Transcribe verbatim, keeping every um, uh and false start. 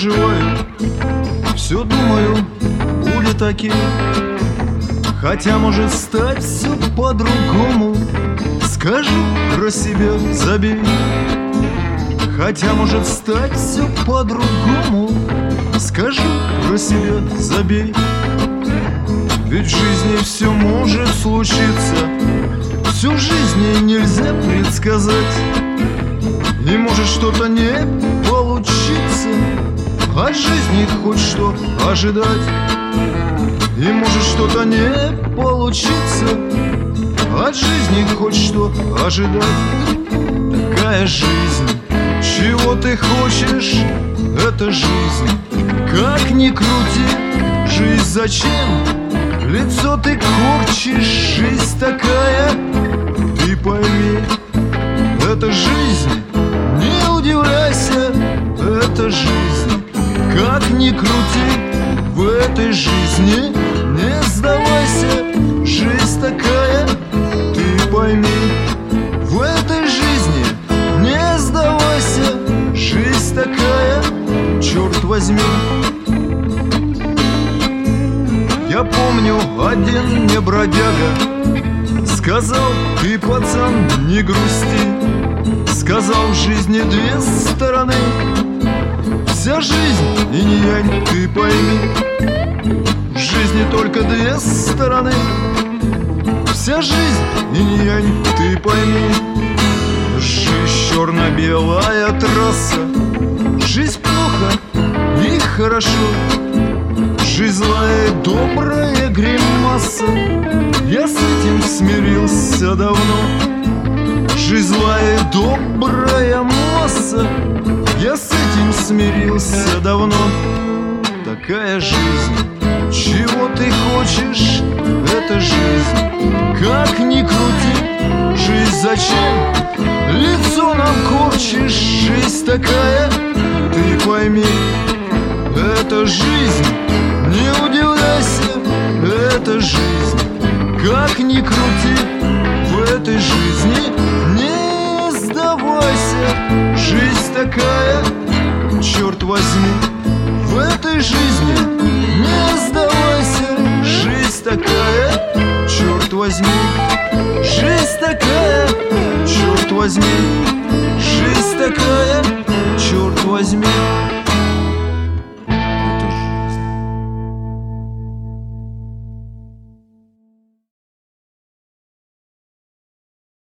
переживаю, все думаю, будет окей. Хотя может стать все по-другому. Скажу про себя, забей. Хотя может стать все по-другому. Скажу про себя, забей. Ведь в жизни все может случиться. Всю в жизни нельзя предсказать. И может что-то не получиться. От жизни хоть что ожидать. И может что-то не получиться. От жизни хоть что ожидать. Такая жизнь. Чего ты хочешь? Это жизнь. Как ни крути, жизнь зачем? Лицо ты корчишь, жизнь такая. Ты пойми, это жизнь. Не удивляйся, это жизнь. Как ни крути, в этой жизни не сдавайся. Жизнь такая, ты пойми. В этой жизни не сдавайся. Жизнь такая, черт возьми. Я помню, один мне бродяга сказал: ты, пацан, не грусти. Сказал, в жизни две стороны. Вся жизнь и не янь, ты пойми. В жизни только две стороны. Вся жизнь и не янь, ты пойми. Жизнь черно-белая трасса. Жизнь плохо и хорошо. Жизнь злая, добрая гримаса. Я с этим смирился давно. Жизнь злая, добрая масса. Я с этим смирился давно. Такая жизнь. Чего ты хочешь? Это жизнь. Как ни крути, жизнь зачем? Лицо нам корчишь, жизнь такая. Ты пойми, это жизнь. Не удивляйся, это жизнь. Как ни крути, в этой жизни не сдавайся. Жизнь такая, черт возьми. В этой жизни не сдавайся. Жизнь такая, черт возьми. Жизнь такая, черт возьми. Жизнь такая.